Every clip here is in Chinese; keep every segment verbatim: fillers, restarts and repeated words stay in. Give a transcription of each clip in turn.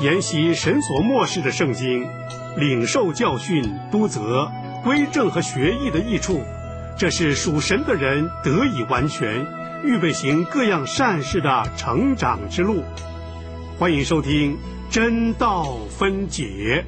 研习神所默示的圣经，领受教训、督责、归正和学艺的益处，这是属神的人得以完全，预备行各样善事的成长之路。欢迎收听真道分解。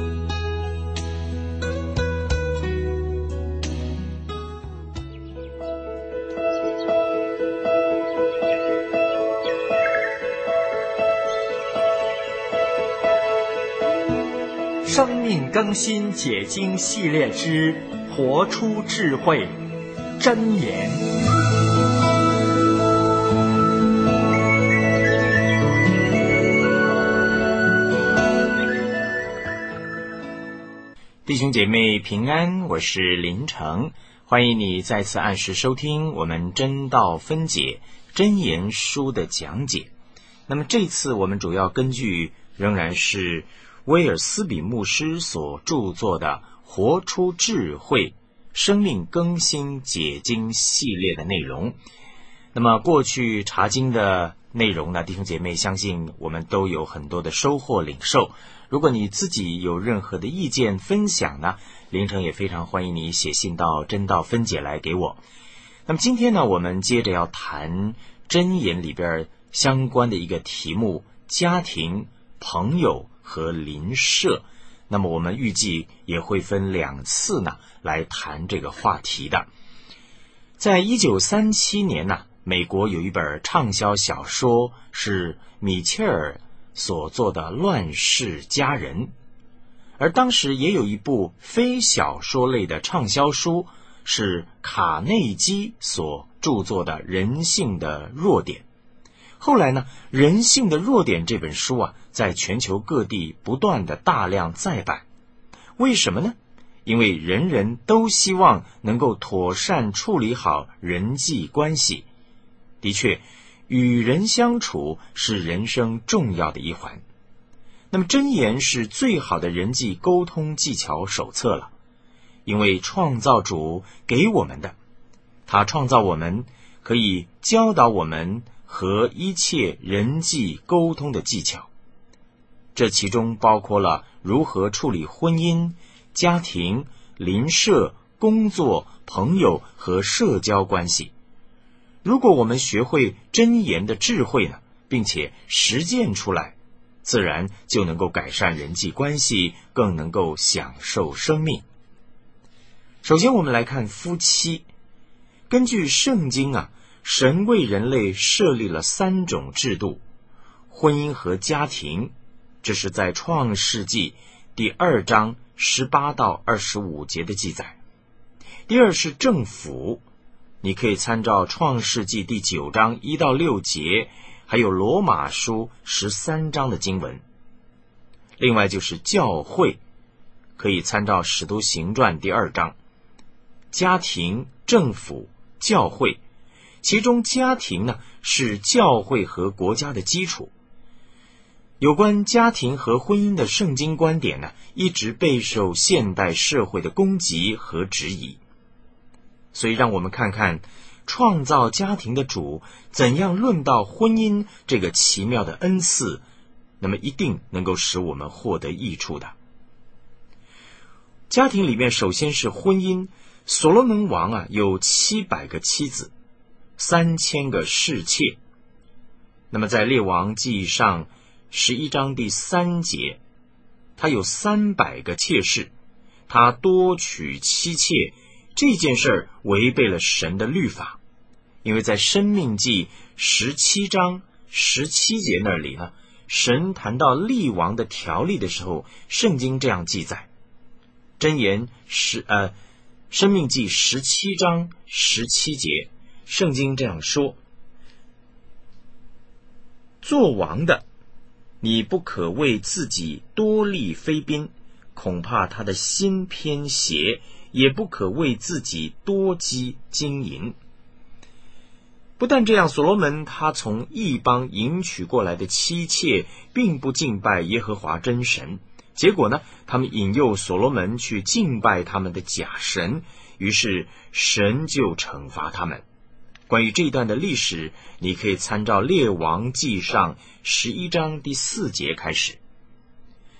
生命更新解经系列之活出智慧真言。 弟兄姐妹平安，我是林成，欢迎你再次按时收听我们真道分解真言书的讲解。那么这次我们主要根据仍然是威尔斯比牧师所著作的《活出智慧生命更新解经》系列的内容。那么过去查经的内容呢，弟兄姐妹相信我们都有很多的收获领受。如果你自己有任何的意见分享呢，林成也非常欢迎你写信到真道分解来给我。那么今天呢，我们接着要谈箴言里边相关的一个题目：家庭、朋友和邻舍。那么我们预计也会分两次呢来谈这个话题的。在一九三七年呢，美国有一本畅销小说是米切尔所做的《乱世佳人》，而当时也有一部非小说类的畅销书是卡内基所著作的《人性的弱点》。后来呢，《人性的弱点》这本书啊，在全球各地不断的大量再版。为什么呢？因为人人都希望能够妥善处理好人际关系。的确，与人相处是人生重要的一环。那么箴言是最好的人际沟通技巧手册了，因为创造主给我们的，他创造我们，可以教导我们和一切人际沟通的技巧。这其中包括了如何处理婚姻、家庭、邻舍、工作、朋友和社交关系。如果我们学会箴言的智慧呢，并且实践出来，自然就能够改善人际关系，更能够享受生命。首先我们来看夫妻。根据圣经啊，神为人类设立了三种制度：婚姻和家庭，这是在创世纪第二章十八到二十五节的记载。第二是政府，你可以参照创世纪第九章一到六节，还有罗马书十三章的经文。另外就是教会，可以参照使徒行传第二章。家庭、政府、教会，其中家庭呢是教会和国家的基础。有关家庭和婚姻的圣经观点呢，一直备受现代社会的攻击和质疑。所以让我们看看创造家庭的主怎样论到婚姻这个奇妙的恩赐，那么一定能够使我们获得益处的。家庭里面首先是婚姻，所罗门王啊有七百个妻子，三千个侍妾。那么在列王记上十一章第三节，他有三百个妾室，他多娶妻妾，这件事儿违背了神的律法。因为在申命记十七章十七节那里呢，神谈到立王的条例的时候，圣经这样记载。箴言十呃申命记十七章十七节，圣经这样说：做王的，你不可为自己多立妃嫔，恐怕他的心偏邪，也不可为自己多积金银。不但这样，所罗门他从异邦迎娶过来的妻妾并不敬拜耶和华真神，结果呢，他们引诱所罗门去敬拜他们的假神，于是神就惩罚他们。关于这一段的历史，你可以参照列王记上十一章第四节开始。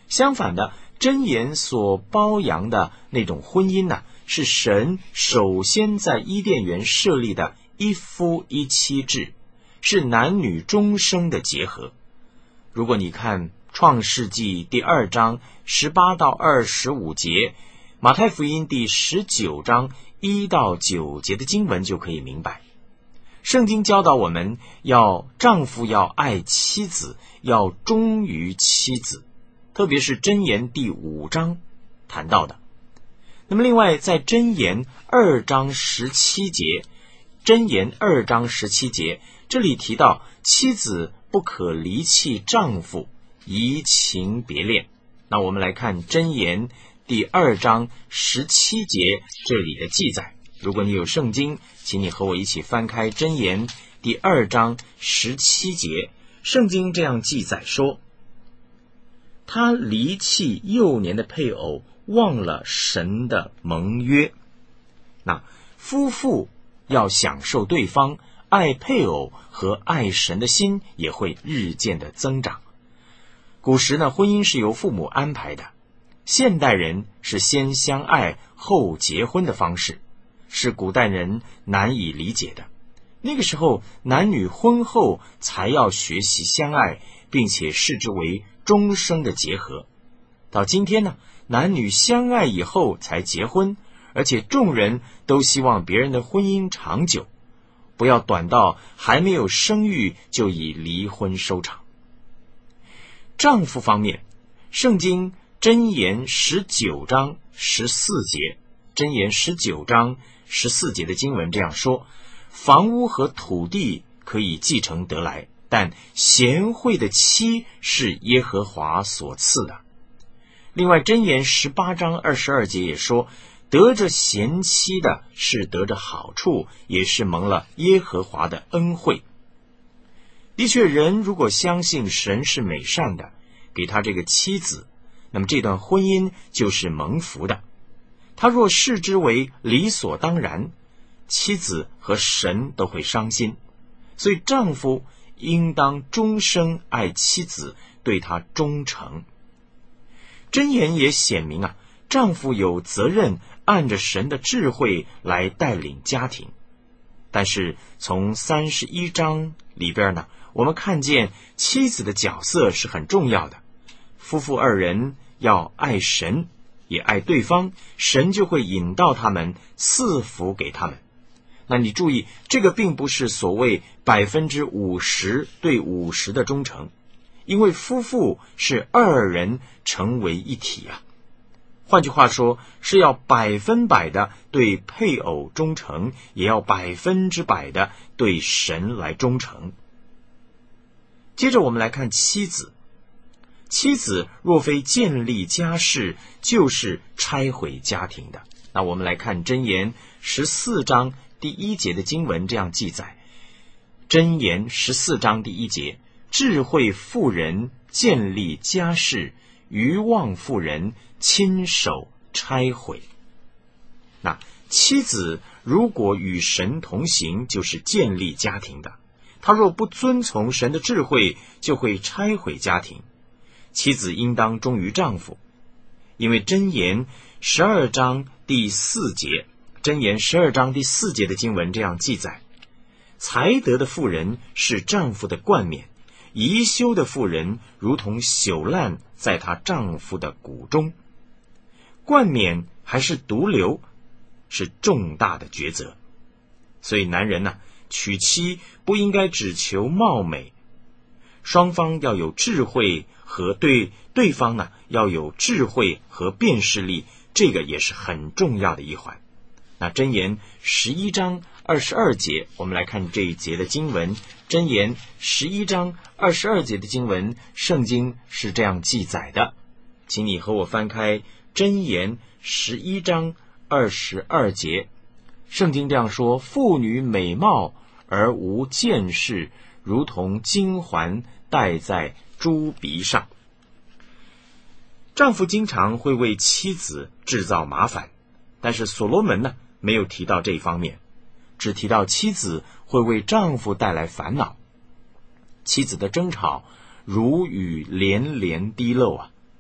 相反的，箴言所褒扬的那种婚姻呢，是神首先在伊甸园设立的一夫一妻制，是男女终生的结合。如果你看创世纪第二章十八到二十五节，马太福音第十九章一到九节的经文，就可以明白，圣经教导我们要丈夫要爱妻子，要忠于妻子，特别是箴言第五章谈到的。那么另外在箴言二章十七节，箴言二章十七节这里提到妻子不可离弃丈夫，移情别恋。那我们来看箴言第二章十七节这里的记载，如果你有圣经，请你和我一起翻开箴言第二章十七节。圣经这样记载说，他离弃幼年的配偶，忘了神的盟约。那夫妇要享受对方，爱配偶和爱神的心也会日渐的增长。古时呢，婚姻是由父母安排的，现代人是先相爱后结婚的方式，是古代人难以理解的。那个时候男女婚后才要学习相爱，并且视之为终生的结合。到今天呢，男女相爱以后才结婚，而且众人都希望别人的婚姻长久，不要短到还没有生育就以离婚收场。丈夫方面，圣经箴言十九章十四节，箴言十九章十四节的经文这样说，房屋和土地可以继承得来，但贤惠的妻是耶和华所赐的。另外箴言十八章二十二节也说，得着贤妻的是得着好处，也是蒙了耶和华的恩惠。的确，人如果相信神是美善的，给他这个妻子，那么这段婚姻就是蒙福的。他若视之为理所当然，妻子和神都会伤心。所以丈夫应当终生爱妻子，对她忠诚。箴言也显明啊，丈夫有责任按着神的智慧来带领家庭。但是从三十一章里边呢，我们看见妻子的角色是很重要的。夫妇二人要爱神，也爱对方，神就会引导他们，赐福给他们。那你注意，这个并不是所谓百分之五十对五十的忠诚，因为夫妇是二人成为一体啊。换句话说，是要百分百的对配偶忠诚，也要百分之百的对神来忠诚。接着我们来看妻子，妻子若非建立家室，就是拆毁家庭的。那我们来看箴言十四章第一节的经文这样记载，箴言十四章第一节，智慧妇人建立家室，愚妄妇人亲手拆毁。那妻子如果与神同行，就是建立家庭的。她若不遵从神的智慧，就会拆毁家庭。妻子应当忠于丈夫，因为箴言十二章第四节，箴言十二章第四节的经文这样记载，才德的妇人是丈夫的冠冕，贻羞的妇人如同朽烂在她丈夫的骨中。冠冕还是毒瘤，是重大的抉择。所以男人呢、啊，娶妻不应该只求貌美，双方要有智慧，和对对方呢要有智慧和辨识力，这个也是很重要的一环。那箴言十一章二十二节，我们来看这一节的经文。箴言十一章二十二节的经文，圣经是这样记载的，请你和我翻开箴言十一章二十二节。圣经这样说，妇女美貌而无见识，如同金环戴在猪鼻上。丈夫经常会为妻子制造麻烦，但是所罗门呢，没有提到这一方面，只提到妻子会为丈夫带来烦恼。妻子的争吵如雨连连滴漏啊，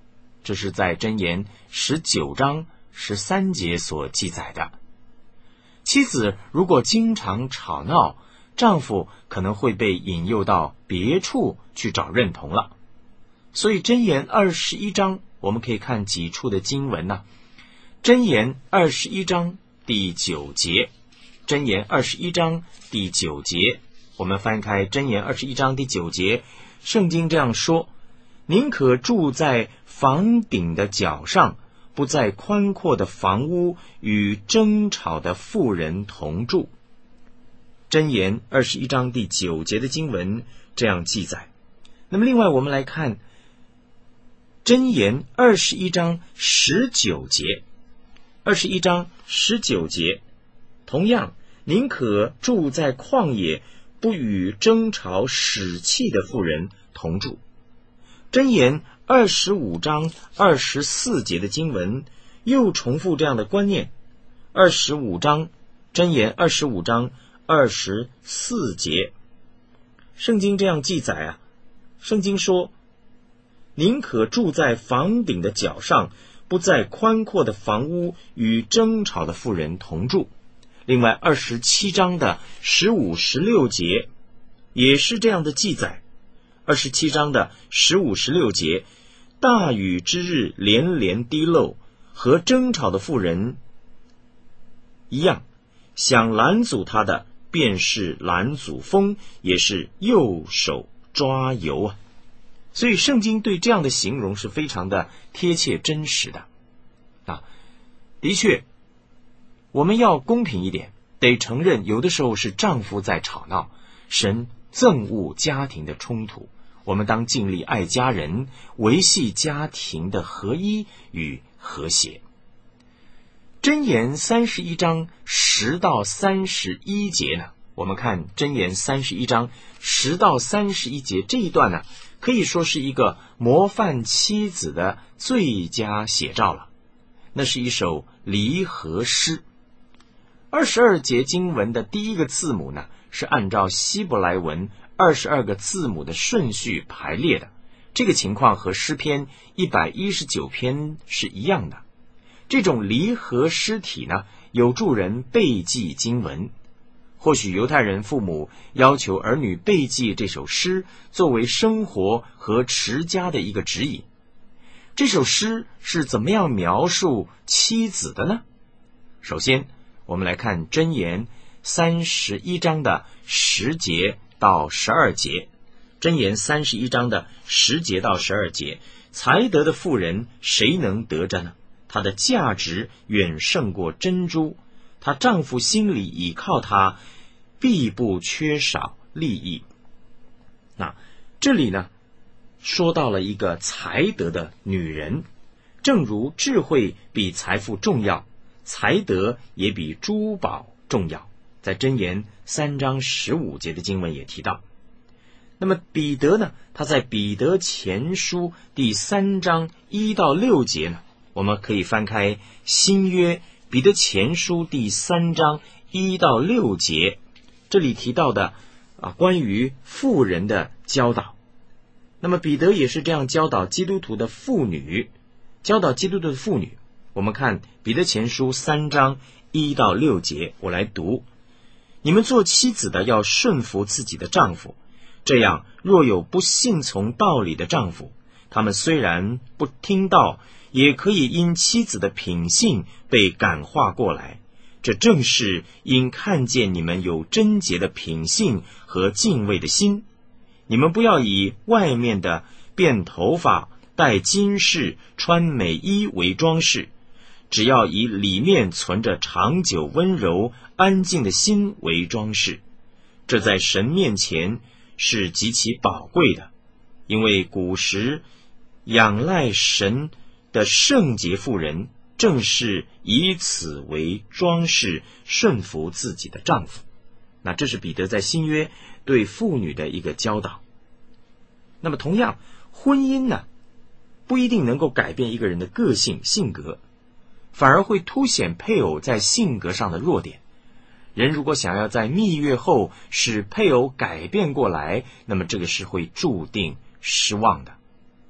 这是在箴言十九章十三节所记载的。妻子如果经常吵闹，丈夫可能会被引诱到别处去找认同了。所以箴言二十一章我们可以看几处的经文呢、啊？箴言二十一章第九节，箴言二十一章第九节，我们翻开箴言二十一章第九节，圣经这样说：宁可住在房顶的角上，不在宽阔的房屋与争吵的妇人同住。箴言二十一章第九节的经文这样记载。那么另外我们来看箴言二十一章十九节，二十一章十九节，同样，宁可住在旷野，不与争吵使气的妇人同住。箴言二十五章二十四节的经文又重复这样的观念。二十五章，箴言二十五章二十四节，圣经这样记载啊，圣经说：宁可住在房顶的角上，不在宽阔的房屋与争吵的妇人同住。另外二十七章的十五、十六节也是这样的记载。二十七章的十五、十六节，大雨之日连连滴漏，和争吵的妇人一样，想拦阻他的便是拦阻风，也是右手抓油啊。所以圣经对这样的形容是非常的贴切真实的啊。的确，我们要公平一点，得承认有的时候是丈夫在吵闹，神憎恶家庭的冲突，我们当尽力爱家人，维系家庭的合一与和谐。箴言三十一章十到三十一节呢，我们看箴言三十一章十到三十一节这一段呢，可以说是一个模范妻子的最佳写照了。那是一首离合诗。二十二节经文的第一个字母呢，是按照希伯来文二十二个字母的顺序排列的。这个情况和诗篇一百一十九篇是一样的。这种离合诗体呢，有助人背记经文。或许犹太人父母要求儿女背记这首诗，作为生活和持家的一个指引。这首诗是怎么样描述妻子的呢？首先，我们来看箴言三十一章的十节到十二节。箴言三十一章的十节到十二节，才德的妇人谁能得着呢？她的价值远胜过珍珠，她丈夫心里倚靠她，必不缺少利益。那这里呢，说到了一个才德的女人，正如智慧比财富重要，才德也比珠宝重要。在箴言三章十五节的经文也提到。那么彼得呢，他在彼得前书第三章一到六节呢，我们可以翻开新约彼得前书第三章一到六节，这里提到的啊关于妇人的教导。那么彼得也是这样教导基督徒的妇女，教导基督徒的妇女。我们看彼得前书三章一到六节，我来读：你们做妻子的要顺服自己的丈夫，这样若有不信从道理的丈夫，他们虽然不听道，也可以因妻子的品性被感化过来。这正是因看见你们有贞洁的品性和敬畏的心。你们不要以外面的辫头发、戴金饰、穿美衣为装饰，只要以里面存着长久温柔安静的心为装饰。这在神面前是极其宝贵的，因为古时仰赖神的圣洁妇人正是以此为装饰，顺服自己的丈夫。那这是彼得在新约对妇女的一个教导。那么同样，婚姻呢，不一定能够改变一个人的个性性格，反而会凸显配偶在性格上的弱点。人如果想要在蜜月后使配偶改变过来，那么这个是会注定失望的。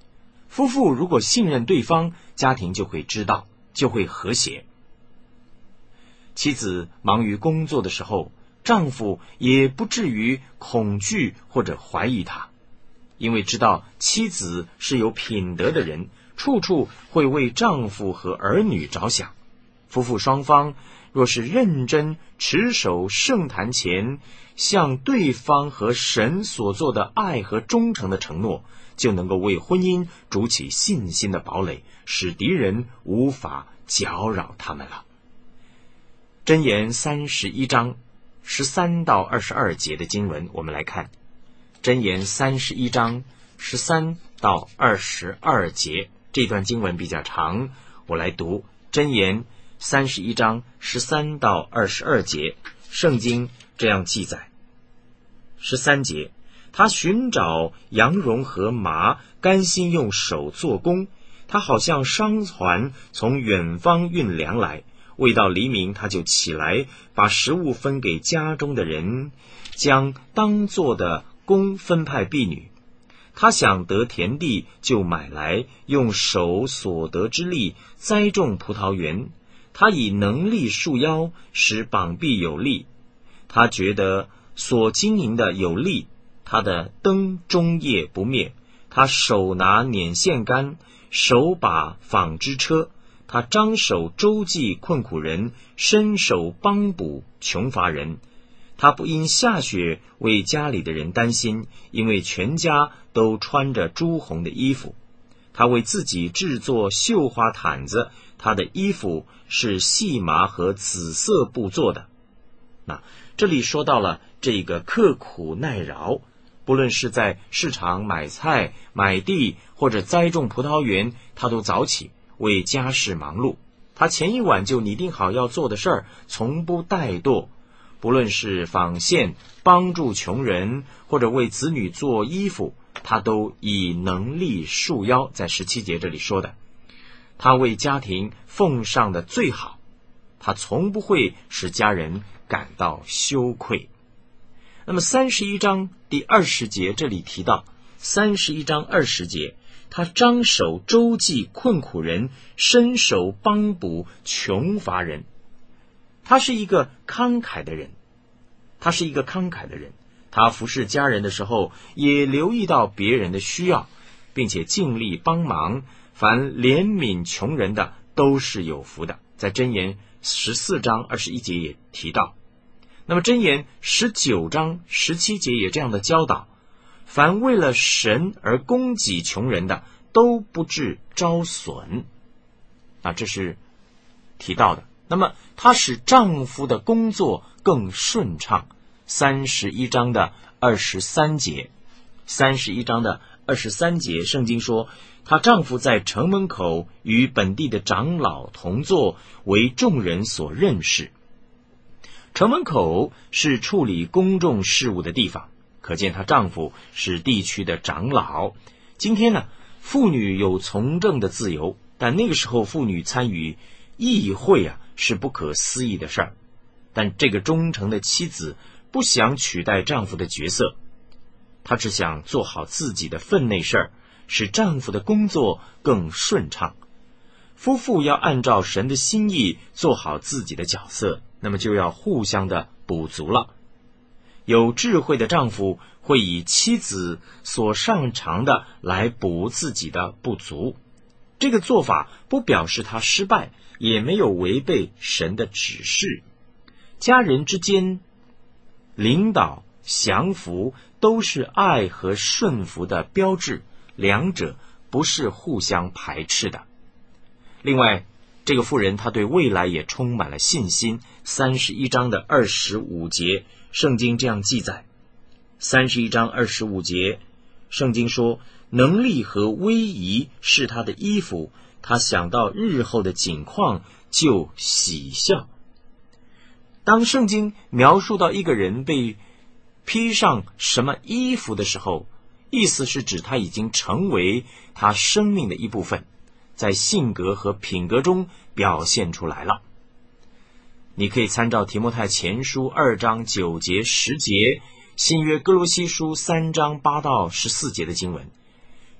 夫妇如果信任对方，家庭就会知道，就会和谐。妻子忙于工作的时候，丈夫也不至于恐惧或者怀疑他，因为知道妻子是有品德的人，处处会为丈夫和儿女着想。夫妇双方若是认真持守圣坛前向对方和神所做的爱和忠诚的承诺，就能够为婚姻筑起信心的堡垒，使敌人无法搅扰他们了。箴言三十一章十三到二十二节的经文，我们来看。箴言三十一章十三到二十二节，这段经文比较长，我来读。箴言三十一章十三到二十二节，圣经这样记载。十三节，他寻找羊绒和麻，甘心用手做工。他好像商船从远方运粮来，未到黎明，他就起来，把食物分给家中的人，将当做的工分派婢女。他想得田地，就买来，用手所得之力栽种葡萄园。他以能力束腰，使膀臂有力。他觉得所经营的有力，他的灯终夜不灭。他手拿捻线杆，手把纺织车。他张手周济困苦人，伸手帮补穷乏人。他不因下雪为家里的人担心，因为全家都穿着朱红的衣服。他为自己制作绣花毯子，他的衣服是细麻和紫色布做的。那这里说到了这个刻苦耐劳，不论是在市场买菜、买地或者栽种葡萄园，他都早起为家事忙碌。他前一晚就拟定好要做的事儿，从不怠惰。不论是纺线、帮助穷人，或者为子女做衣服，他都以能力束腰。在十七节这里说的，他为家庭奉上的最好，他从不会使家人感到羞愧。那么三十一章第二十节这里提到，三十一章二十节，他张手周济困苦人，伸手帮补穷乏人。他是一个慷慨的人，他是一个慷慨的人。他服侍家人的时候，也留意到别人的需要，并且尽力帮忙。凡怜悯穷人的，都是有福的。在箴言十四章二十一节也提到。那么箴言十九章十七节也这样的教导：凡为了神而供给穷人的，都不致招损。啊，这是提到的。那么它使丈夫的工作更顺畅。三十一章的二十三节，三十一章的二十三节，圣经说，她丈夫在城门口与本地的长老同坐，为众人所认识。城门口是处理公众事务的地方，可见她丈夫是地区的长老。今天呢，妇女有从政的自由，但那个时候妇女参与议会啊，是不可思议的事儿。但这个忠诚的妻子不想取代丈夫的角色，她只想做好自己的分内事儿，使丈夫的工作更顺畅。夫妇要按照神的心意做好自己的角色，那么就要互相的补足了。有智慧的丈夫会以妻子所擅长的来补自己的不足，这个做法不表示他失败，也没有违背神的指示。家人之间领导降服都是爱和顺服的标志，两者不是互相排斥的。另外，这个妇人她对未来也充满了信心。三十一章的二十五节，圣经这样记载。三十一章二十五节，圣经说，能力和威仪是她的衣服，她想到日后的景况就喜笑。当圣经描述到一个人被披上什么衣服的时候，意思是指他已经成为他生命的一部分，在性格和品格中表现出来了。你可以参照提摩太前书二章九节十节，新约哥罗西书三章八到十四节的经文。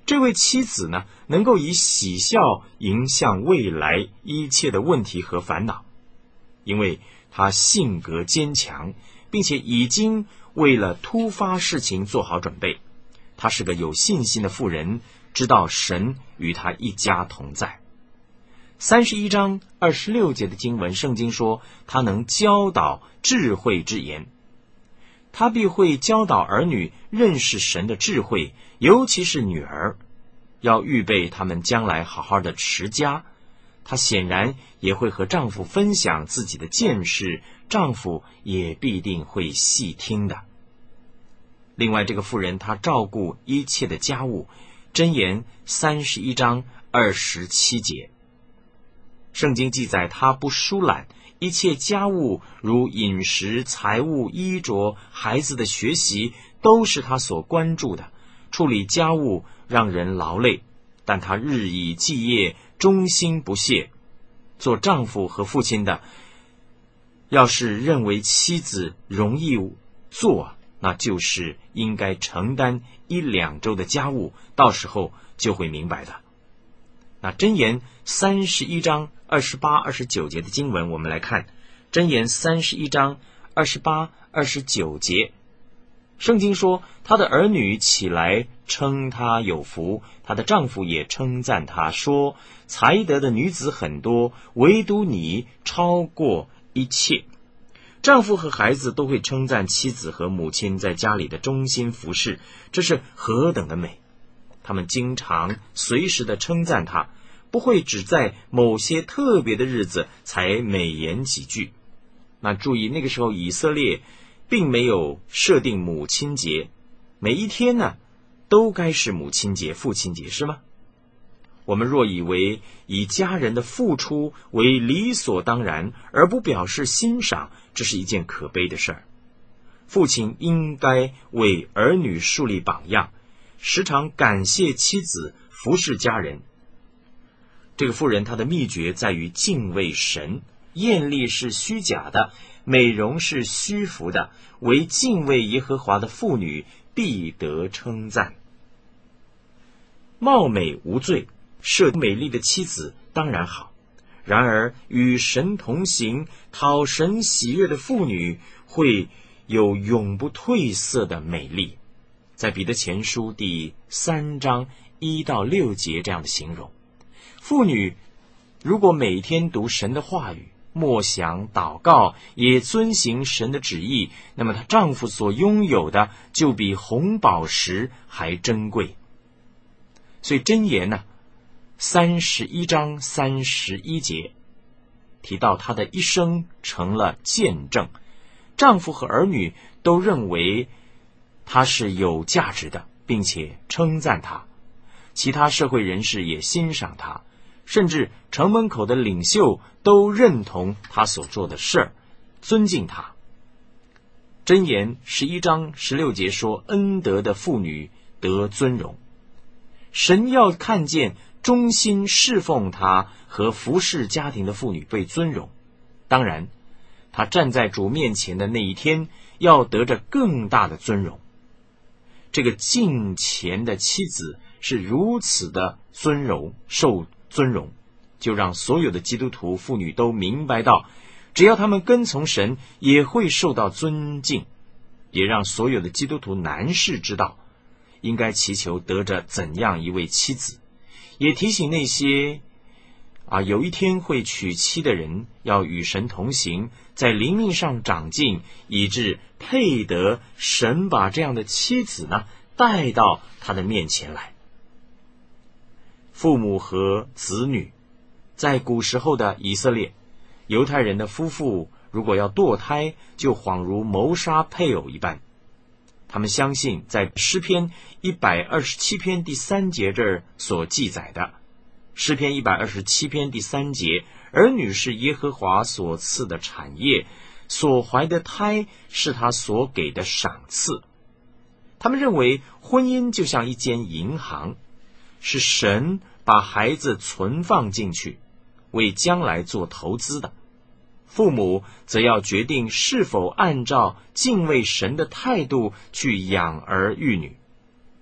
这位妻子呢，能够以喜笑迎向未来一切的问题和烦恼，因为她性格坚强，并且已经为了突发事情做好准备。她是个有信心的妇人，知道神与她一家同在。三十一章二十六节的经文，圣经说她能教导智慧之言，她必会教导儿女认识神的智慧，尤其是女儿，要预备他们将来好好的持家。她显然也会和丈夫分享自己的见识，丈夫也必定会细听的。另外，这个妇人她照顾一切的家务，箴言三十一章二十七节，圣经记载她不疏懒，一切家务如饮食、财物、衣着、孩子的学习，都是她所关注的。处理家务让人劳累，但她日以继夜，忠心不懈。做丈夫和父亲的，要是认为妻子容易做，那就是应该承担一两周的家务，到时候就会明白的。那箴言三十一章二十八、二十九节的经文，我们来看箴言三十一章二十八、二十九节。圣经说，她的儿女起来称她有福，她的丈夫也称赞她，说才德的女子很多，唯独你超过一切。丈夫和孩子都会称赞妻子和母亲在家里的忠心服侍，这是何等的美！他们经常随时的称赞她，不会只在某些特别的日子才美言几句。那注意，那个时候以色列并没有设定母亲节，每一天呢都该是母亲节、父亲节，是吗？我们若以为以家人的付出为理所当然，而不表示欣赏，这是一件可悲的事儿。父亲应该为儿女树立榜样，时常感谢妻子，服侍家人。这个妇人她的秘诀在于敬畏神，艳丽是虚假的，美容是虚浮的，唯敬畏耶和华的妇女必得称赞。貌美无罪，设美丽的妻子当然好，然而与神同行、讨神喜悦的妇女会有永不褪色的美丽。在彼得前书第三章一到六节这样的形容，妇女如果每天读神的话语，默想祷告，也遵行神的旨意，那么她丈夫所拥有的就比红宝石还珍贵。所以箴言呢，三十一章三十一节提到她的一生成了见证，丈夫和儿女都认为她是有价值的，并且称赞她，其他社会人士也欣赏她，甚至城门口的领袖都认同她所做的事儿，尊敬她。箴言十一章十六节说，恩德的妇女得尊荣。神要看见忠心侍奉他和服侍家庭的妇女被尊荣，当然他站在主面前的那一天要得着更大的尊荣。这个敬虔的妻子是如此的尊荣，受尊荣，就让所有的基督徒妇女都明白到，只要他们跟从神也会受到尊敬，也让所有的基督徒男士知道应该祈求得着怎样一位妻子，也提醒那些啊有一天会娶妻的人要与神同行，在灵命上长进，以致配得神把这样的妻子呢带到他的面前来。父母和子女，在古时候的以色列，犹太人的夫妇如果要堕胎，就恍如谋杀配偶一般。他们相信在诗篇一百二十七篇第三节这儿所记载的，诗篇一百二十七篇第三节，儿女是耶和华所赐的产业，所怀的胎是他所给的赏赐。他们认为婚姻就像一间银行，是神把孩子存放进去，为将来做投资的。父母则要决定是否按照敬畏神的态度去养儿育女。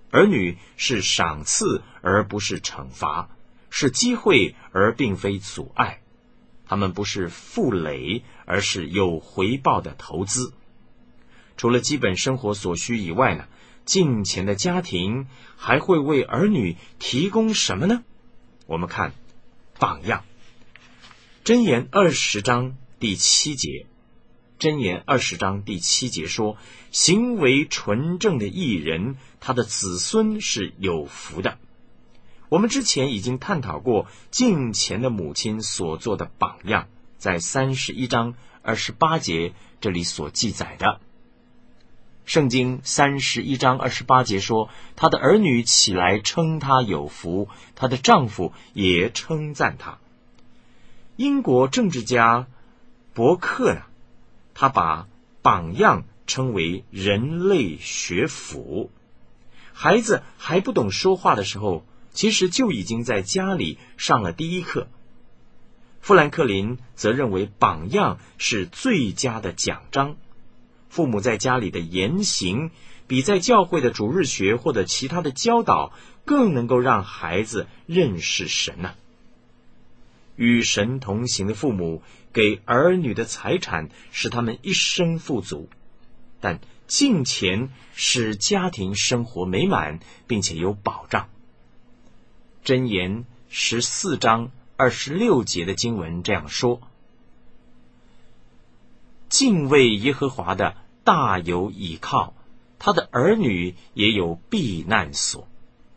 儿女是赏赐而不是惩罚，是机会而并非阻碍。他们不是负累，而是有回报的投资。除了基本生活所需以外呢，敬虔的家庭还会为儿女提供什么呢？我们看榜样。箴言二十章第七节，箴言二十章第七节说，行为纯正的义人，他的子孙是有福的。我们之前已经探讨过敬虔的母亲所做的榜样，在三十一章二十八节这里所记载的。圣经三十一章二十八节说，她的儿女起来称她有福，她的丈夫也称赞她。英国政治家伯克呢，他把榜样称为人类学府。孩子还不懂说话的时候，其实就已经在家里上了第一课。富兰克林则认为榜样是最佳的奖章，父母在家里的言行比在教会的主日学或者其他的教导更能够让孩子认识神啊。与神同行的父母给儿女的财产使他们一生富足，但敬虔使家庭生活美满并且有保障。箴言十四章二十六节的经文这样说，敬畏耶和华的大有倚靠，他的儿女也有避难所。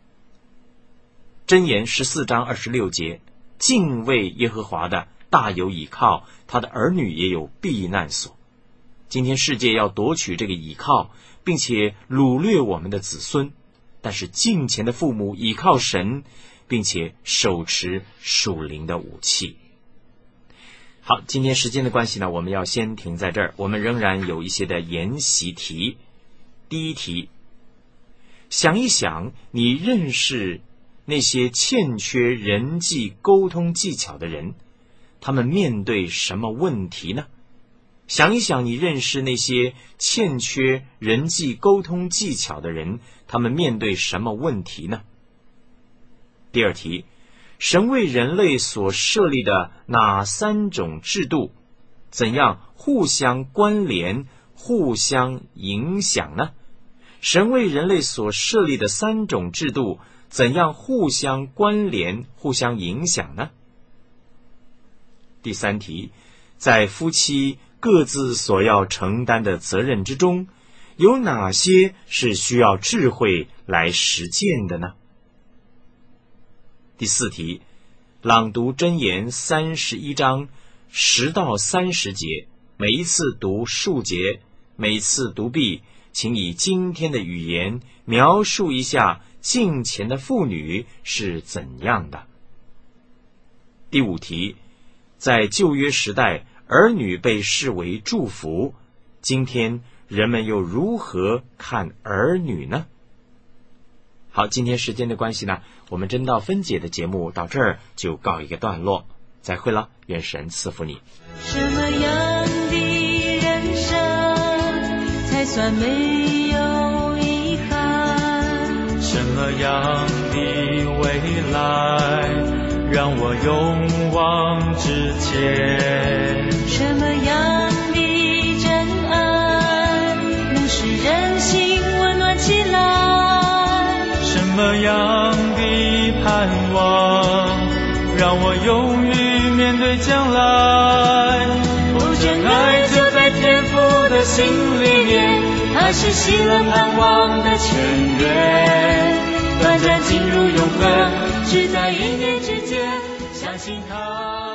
箴言十四章二十六节，敬畏耶和华的大有倚靠，他的儿女也有避难所。今天世界要夺取这个倚靠，并且掳掠我们的子孙，但是敬虔的父母倚靠神，并且手持属灵的武器。好，今天时间的关系呢，我们要先停在这儿。我们仍然有一些的研习题。第一题，想一想，你认识那些欠缺人际沟通技巧的人，他们面对什么问题呢？想一想，你认识那些欠缺人际沟通技巧的人，他们面对什么问题呢？第二题，神为人类所设立的哪三种制度，怎样互相关联、互相影响呢？神为人类所设立的三种制度，怎样互相关联、互相影响呢？第三题，在夫妻各自所要承担的责任之中，有哪些是需要智慧来实践的呢？第四题，朗读箴言三十一章十到三十节，每一次读数节，每一次读毕，请以今天的语言描述一下敬虔的妇女是怎样的。第五题，在旧约时代，儿女被视为祝福，今天人们又如何看儿女呢？好，今天时间的关系呢，我们真道分解的节目到这儿就告一个段落，再会了，愿神赐福你。 什么样的人生才算没有遗憾？ 什么样的未来让我勇往直前？ 什么样的真爱能使人心温暖起来？ 什么样的盼望让我勇于面对将来？ 不真爱就在天父的心里面，它是喜乐盼望的泉源，短暂进入永恒，只在一念之间，相信它。